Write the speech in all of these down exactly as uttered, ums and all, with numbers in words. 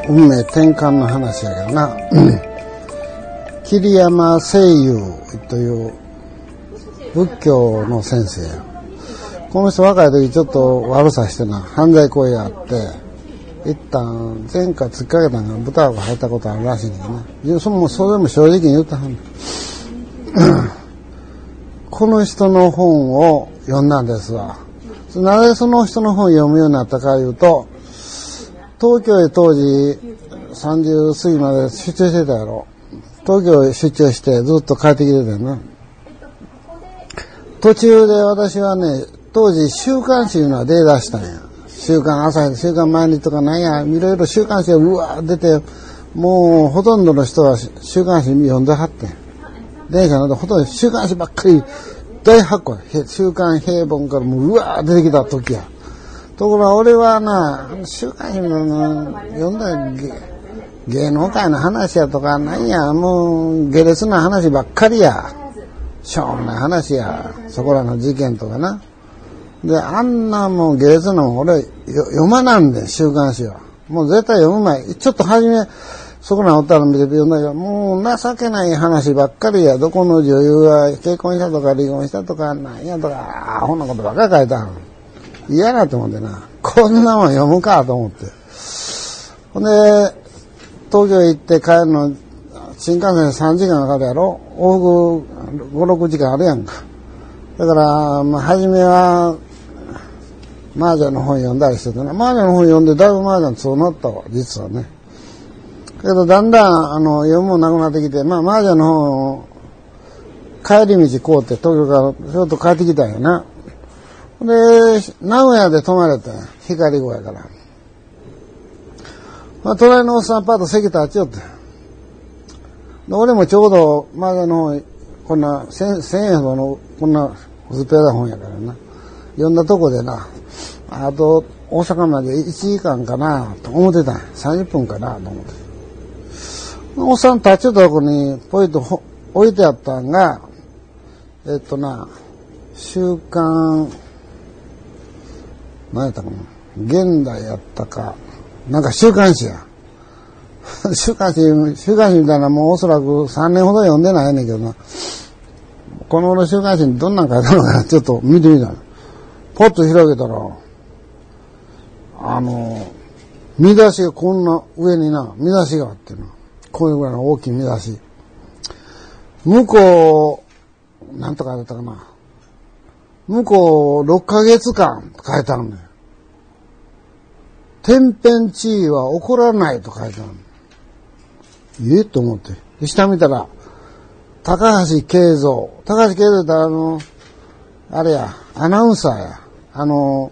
運命転換の話やけどな桐山清友という仏教の先生や。この人若い時ちょっと悪さしてな犯罪行為があって一旦前回突っかけたのが豚が入ったことあるらしいんだけどな。それもそれも正直に言ったはんこの人の本を読んだんですわ。なぜその人の本を読むようになったかいうと、東京へ当時さんじゅう過ぎまで出張してたやろ。東京へ出張してずっと帰ってきてたよな。途中で私はね、当時週刊誌いうのは出だしたんや。週刊朝日、週刊毎日とかなんや、いろいろ週刊誌がうわー出て、もうほとんどの人は週刊誌読んではってん。電車のほとんど週刊誌ばっかり大発行や。週刊平凡からもううわー出てきた時や。ところが俺はな、週刊誌の読んだ芸、芸能界の話やとかなんや、もう下劣な話ばっかりや。しょうもない話や。そこらの事件とかな。で、あんなもう下劣なもん俺読まなんで、週刊誌は。もう絶対読む前。ちょっと初め、そこらおったら見てて読んだけど、もう情けない話ばっかりや。どこの女優が結婚したとか離婚したとかなんやとか、アホなことばっかり書いたん。嫌なと思ってな。こんなもん読むかと思って。ほんで、東京行って帰るの、新幹線さんじかんかかるやろ。往復ご、ろくじかんあるやんか。だから、まあ、初めは、麻雀の本読んだりしててね。麻雀の本読んでだいぶ麻雀そうなったわ、実はね。けど、だんだん、あの、読むもなくなってきて、まあ、麻雀の本を、帰り道こうって東京からちょっと帰ってきたんやな。で、名古屋で泊まれて、光号やから。まあ、隣のおっさんパッと席立ちよって。で俺もちょうど、麻雀の本、こんな、千、千円ほどの、こんな、薄っぺらい本やからな。読んだとこでな、あと、大阪までいちじかんかな、と思ってたん。さんじゅっぷんかな、と思って。おっさん立ちよったとこに、ポイと置いてあったんが、えっとな、週刊、何やったかな、現代やったか、なんか週刊誌や。週刊誌、週刊誌みたいなもうおそらくさんねんほど読んでないねんけどな。この頃週刊誌にどんなん書いたのかちょっと見てみた。ポッと広げたら、あの、見出しがこんな上にな、見出しがあってな。こういうぐらいの大きい見出し。向こう、なんとかだったかな。向こうろっかげつかん書いてあるんだよ。天変地異は起こらないと書いてある。ええと思って。で下見たら、高橋慶三。高橋慶三ってあの、あれや、アナウンサーや。あの、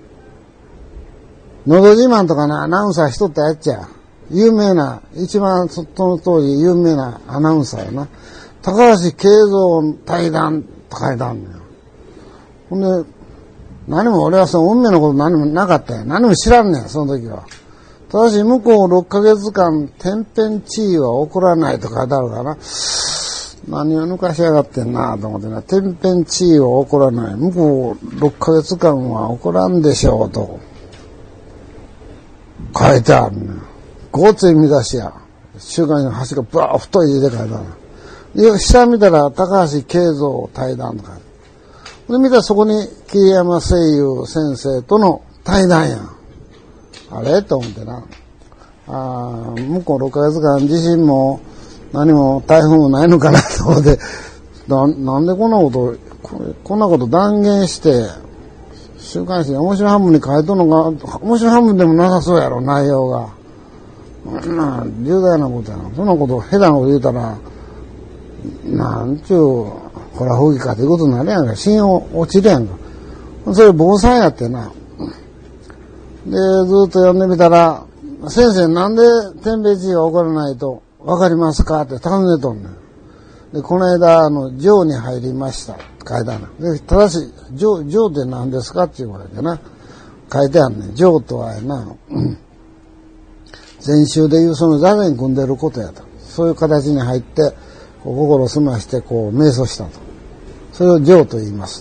のど自慢とかのアナウンサーしとったやっちゃ。有名な、一番その当時有名なアナウンサーやな。高橋慶三対談と書いてあるんだよ。ほんで、何も俺はその運命のこと何もなかったよ。何も知らんねん、その時は。ただし、向こうろっかげつかん、天変地異は起こらないと書いてあるからな。何を抜かしやがってんなと思ってな。天変地異は起こらない。向こうろっかげつかんは起こらんでしょうと。書いてあるね。ごつい見出しや。週刊誌の端がブワー太い字で書いてある。で、下見たら高橋慶三対談とか。で、見たらそこに桐山清友先生との対談やん。あれと思ってな。ああ、向こうろっかげつかん自身も何も台風もないのかなと思って、な、なんでこんなこと、これ、こんなこと断言して、週刊誌に面白半分に書いとんのが、面白半分でもなさそうやろ、内容が。そんな、重大なことやな。そんなこと、下手なこと言うたら、なんちゅう、ほら、吹きかということになるやんか。信用落ちるやんか。それ、坊さんやってな。で、ずっと読んでみたら、先生、なんで天変地異が起こらないとわかりますかって尋ねとんねん。で、この間、あの、錠に入りました。書いてある。で、ただし、錠、錠って何ですかっていうことでな。書いてあるねん。錠とはやな、禅宗でいうその座禅組んでることやと。そういう形に入って、こう心を澄まして、こう、瞑想したと。それを錠と言います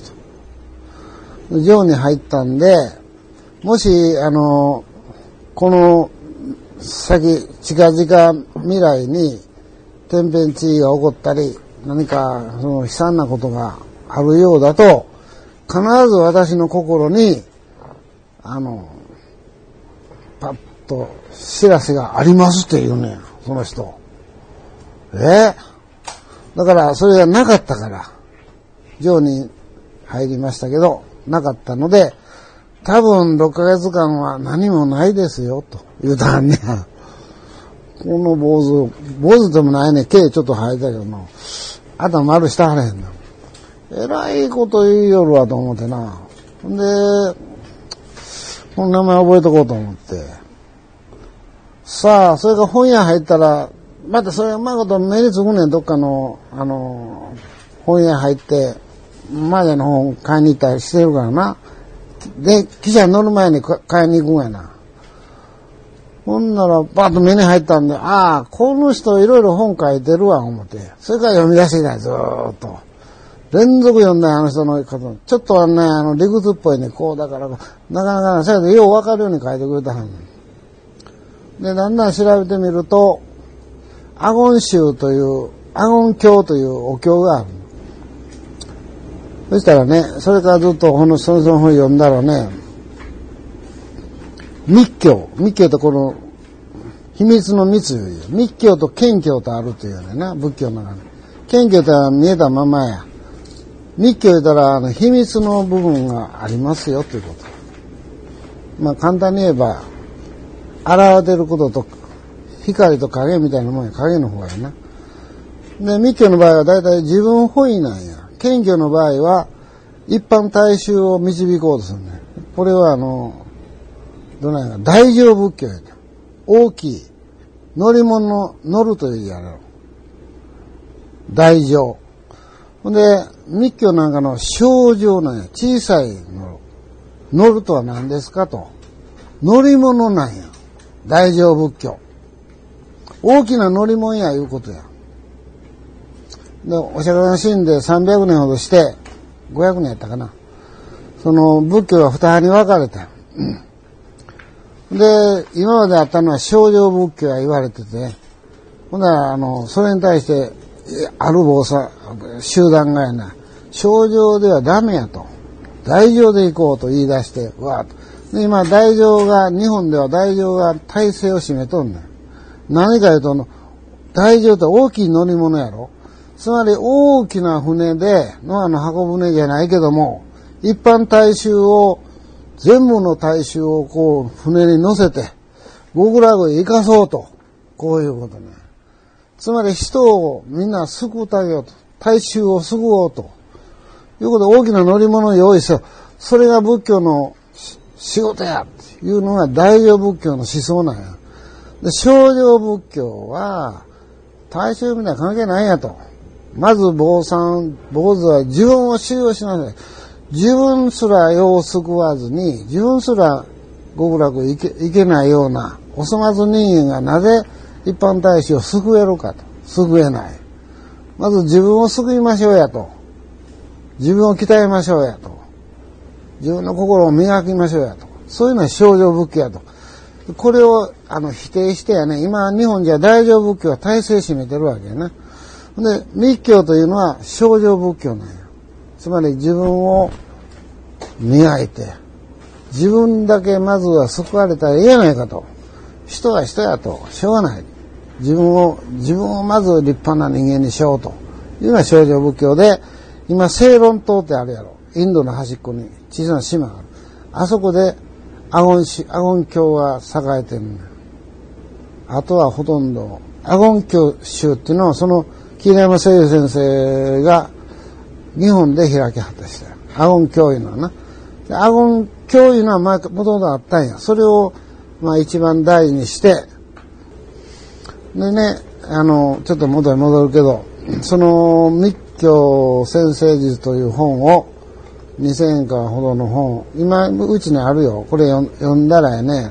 と。錠に入ったんで、もし、あの、この先、近々未来に天変地異が起こったり、何かその悲惨なことがあるようだと、必ず私の心に、あの、パッと知らせがありますって言うねん、その人。えだからそれがなかったから、城に入りましたけど、なかったので、多分ろっかげつかんは何もないですよ、と言うたらね。この坊主、坊主でもないね、毛ちょっと生えたけどな。頭丸したはれへんな。えらいこと言いよるわと思ってな。ほんで、この名前覚えとこうと思って。さあ、それが本屋入ったら、またそれがうまいこと目につくねん、どっかの、あの、本屋入って、マージャの本買いに行ったりしてるからな。で、汽車乗る前に買いに行くんやな。ほんなら、バッと目に入ったんで、ああ、この人いろいろ本書いてるわ、思って。それから読み出してきた、ずーっと。連続読んだあの人の方。ちょっとはね、あの、理屈っぽいね、こうだから、なかなか、それでようわかるように書いてくれたはんねん。で、だんだん調べてみると、阿言宗という、阿言経というお経がある。そしたらね、それからずっとこの、その本読んだらね、密教、密教とこの、秘密の密いう、密教と謙教とあるというねんな、仏教の中に。謙教とは見えたままや。密教言ったら、あの、秘密の部分がありますよ、ということ。まあ、簡単に言えば、現れてることと、光と影みたいなもんや、影の方やな。で、密教の場合はだいたい自分本位なんや。謙教の場合は、一般大衆を導こうとするね。これはあの、どないか、大乗仏教やと。大きい。乗り物、乗るというやろ。大乗。ほんで、密教なんかの小乗なんや。小さい乗る。乗るとは何ですかと。乗り物なんや。大乗仏教。大きな乗り物やいうことや。で、お釈迦が死んでさんびゃくねんほどして、ごひゃくねんやったかな。その仏教が二派に分かれた。で、今まであったのは小乗仏教や言われてて、ほんなら、あの、それに対して、ある坊さん、集団がやな、小乗ではダメやと。大乗で行こうと言い出して、わーっと。で、今、大乗が、日本では大乗が体制を占めとんねん。何か言うと、大乗って大きい乗り物やろ。つまり大きな船で、ノアの箱舟じゃないけども、一般大衆を、全部の大衆をこう、船に乗せて、極楽へ行かそうと。こういうことね。つまり人をみんな救うてあげようと。大衆を救おうと。いうことで大きな乗り物を用意せよ。それが仏教の仕事やっていうのが大乗仏教の思想なんや。で、小乗仏教は、大衆みたいな関係ないんやと。まず坊さん、坊主は自分を修行しなさい。自分すら世を救わずに、自分すら極楽行け、行けないような、お粗末人間がなぜ一般大衆を救えるかと。救えない。まず自分を救いましょうやと。自分を鍛えましょうやと。自分の心を磨きましょうやと。そういうのは小乗仏教やと。これをあの否定してやね、今日本じゃ大乗仏教は体制占めてるわけやな。で、密教というのは小乗仏教なんや。つまり自分を磨いて、自分だけまずは救われたらいいやないかと。人は人やと、しょうがない。自分を、自分をまず立派な人間にしようというのが小乗仏教で、今、セイロン島ってあるやろ。インドの端っこに小さな島がある。あそこで、アゴンし、アゴン教が栄えてるんだよ。あとはほとんど、アゴン教宗っていうのは、その、桐山誠也先生が、日本で開き果たしたよ。アゴン教いうのはな。アゴン教いうのは前、もともとあったんや。それを、まあ一番大事にして、でね、あの、ちょっと元に戻るけど、その密教先生術という本を、にせんえんかんほどの本、今、うちにあるよ。これ読んだらやね、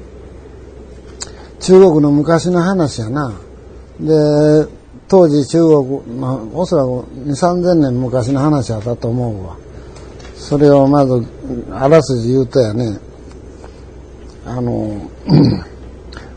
中国の昔の話やな。で、当時中国、まあ、おそらくに、さんぜんねん昔の話やったと思うわ。それをまず、あらすじ言うとやね、あの、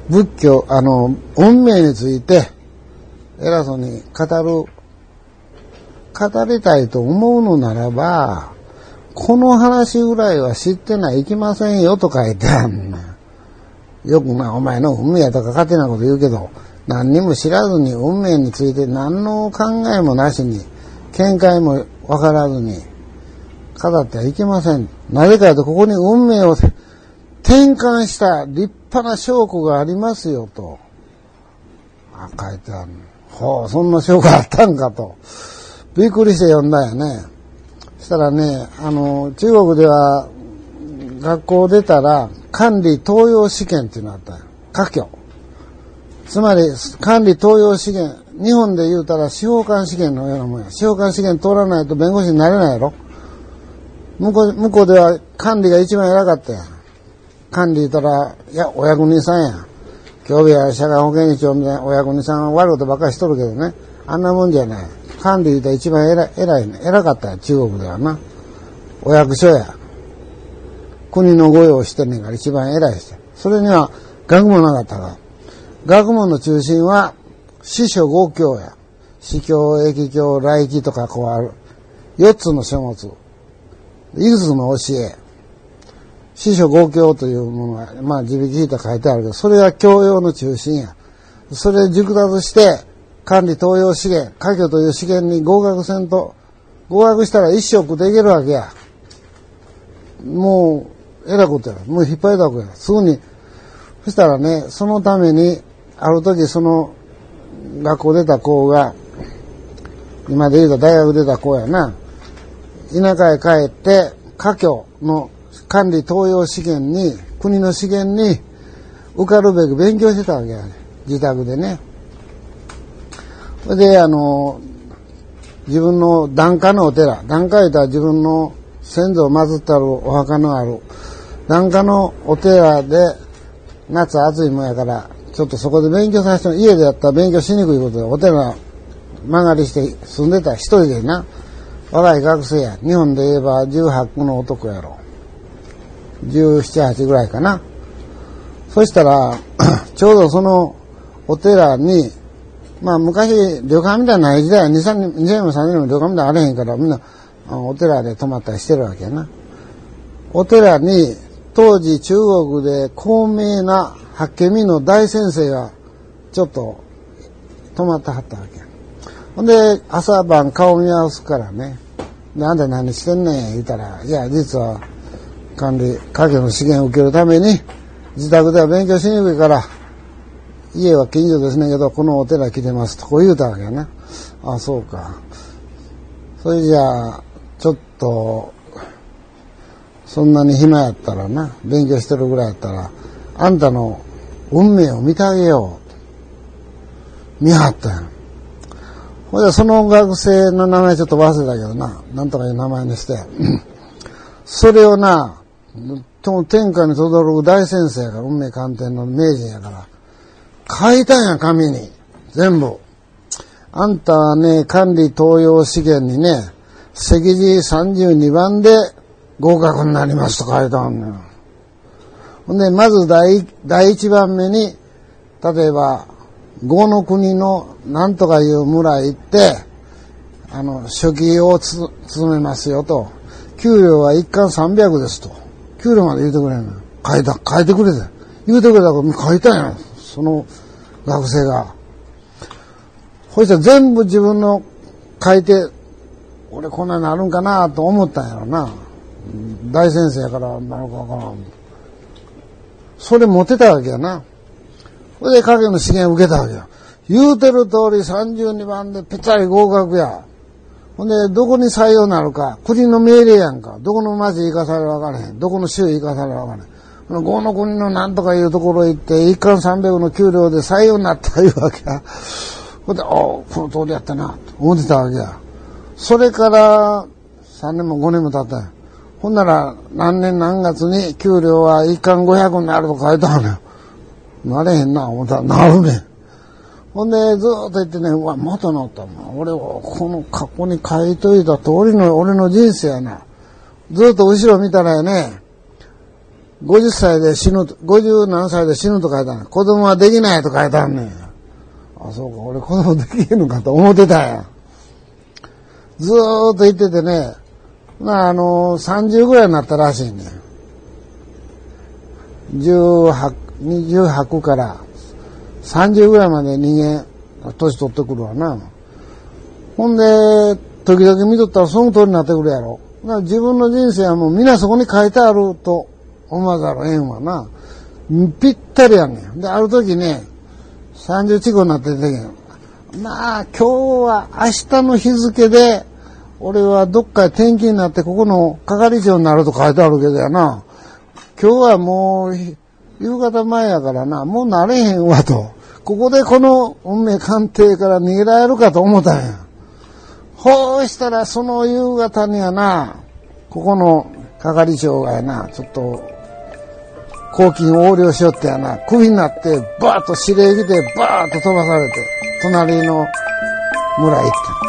仏教、あの、運命について偉そうに語る、語りたいと思うのならば、この話ぐらいは知ってない、いきませんよと書いてあんねん。よくな、お前の運命やとか勝手なこと言うけど、何にも知らずに運命について何の考えもなしに、見解もわからずに語ってはいけません。なぜかというと、ここに運命を転換した立派な証拠がありますよと。あ、書いてある。ほう、そんな証拠あったんかと。びっくりして読んだよね。そしたらね、あの、中国では学校出たら管理登用試験っていうのがあったよ。科挙。つまり、管理登用試験。日本で言うたら司法官試験のようなもんや。司法官試験通らないと弁護士になれないやろ。向こう、向こうでは管理が一番偉かったやん。管理言ったら、いや、お役人さんや。今日は社会保険庁みたいなお役人さんは悪いことばっかりしとるけどね。あんなもんじゃない。管理言ったら一番偉い、偉いね。偉かったや、中国ではな。お役所や。国の御用してんねんから一番偉い人。それには学問なかったが。学問の中心は、四書五経や。司教、易経、来期とかこうある。四つの書物。いくつの教え。四書五経というものは、まあ、自力引いた書いてあるけど、それが教養の中心や。それ熟達して、管理登用試験、科挙という試験に合格せんと、合格したら一生食っていけるわけや。もう、えらいことや。もう引っ張りだこや。すぐに。そしたらね、そのために、ある時その、学校出た子が、今で言うと大学出た子やな。田舎へ帰って、科挙の管理登用試験に、国の試験に受かるべく勉強してたわけやね。自宅でね。それで、あの、自分の檀家のお寺、檀家言ったら自分の先祖を祀ってあるお墓のある、檀家のお寺で、夏暑いもんやから、ちょっとそこで勉強させて、家でやったら勉強しにくいことで、お寺曲がりして住んでた一人でな、若い学生や。日本で言えばじゅうはっこの男やろ。じゅうなな、はちぐらいかな。そしたら、ちょうどそのお寺に、まあ昔旅館みたいなない時代はに、さんねん、にねんもさんねんも旅館みたいなあれへんから、みんなお寺で泊まったりしてるわけやな。お寺に、当時中国で高名な八卦見の大先生がちょっと泊まってはったわけ。ほんで、朝晩顔見合わすからね。で、あんた何してんねん言うたら、いや、実は管理、科挙の試験を受けるために、自宅では勉強しにくいから、家は近所ですねんけど、このお寺来てますと、こう言うたわけやな。あ、そうか。それじゃあ、ちょっと、そんなに暇やったらな、勉強してるぐらいやったら、あんたの運命を見てあげよう。見張ったんや。ほいで、その学生の名前ちょっと忘れたけどな、なんとかいう名前にして、それをな、天下に轟く大先生が運命鑑定の名人やから、書いたんや、紙に。全部。あんたはね、管理登用試験にね、席次さんじゅうにばんで合格になりますと書いてあるのよ。ほんで、まず第、第一番目に、例えば、郷の国のなんとかいう村へ行って、あの、書記をつ、務めますよと。給料は一貫さんびゃくですと。給料まで言うてくれんのよ。書いた、書いてくれて。言うてくれたから書いたんや。その学生が。ほいしたら全部自分の書いて、俺こんなになるんかなと思ったんやろな。大先生やからなるかわからん。それ持ってたわけやな。それで科挙の試験受けたわけや。言うてる通りさんじゅうにばんでぴったり合格や。ほんで、どこに採用になるか、国の命令やんか。どこの町行かされるわからへん。どこの州行かされるわからへん。郷の国のなんとかいうところ行って、一貫さんびゃくの給料で採用になったいうわけや。ほんで、ああ、この通りやったな、と思ってたわけや。それから、さんねんもごねんも経ったんや。ほんなら、何年何月に給料は一貫ごひゃくになると書いてあるのよ。なれへんな、思ったら、なるねん。ほんで、ずーっと言ってね、うわ、またなったもん。俺は、この過去に書いといた通りの俺の人生やな。ずーっと後ろ見たらやね、 ごじゅっさいで死ぬ、ごじゅう何歳で死ぬと書いてある。子供はできないと書いてあるねん。あ、そうか、俺子供できへんのかと思ってたんや。ずーっと言っててね、まあ、あの、さんじゅうぐらいになったらしいね。じゅうはち、にじゅうはちからさんじゅうぐらいまで人間、年取ってくるわな。ほんで、時々見とったらその通りになってくるやろ。だから自分の人生はもう皆そこに書いてあると思わざるをえんわな。ぴったりやねん。で、ある時ね、さんじゅう近くになって出てけん。まあ、今日は明日の日付で、俺はどっかへ転勤になってここの係長になると書いてあるけどやな。今日はもう、夕方前やからな、もうなれへんわと。ここでこの運命鑑定から逃げられるかと思ったんや。ほうしたらその夕方にはな、ここの係長がやな、ちょっと、公金横領しよってやな、クビになって、バーッと指令来て、バーッと飛ばされて、隣の村へ行った。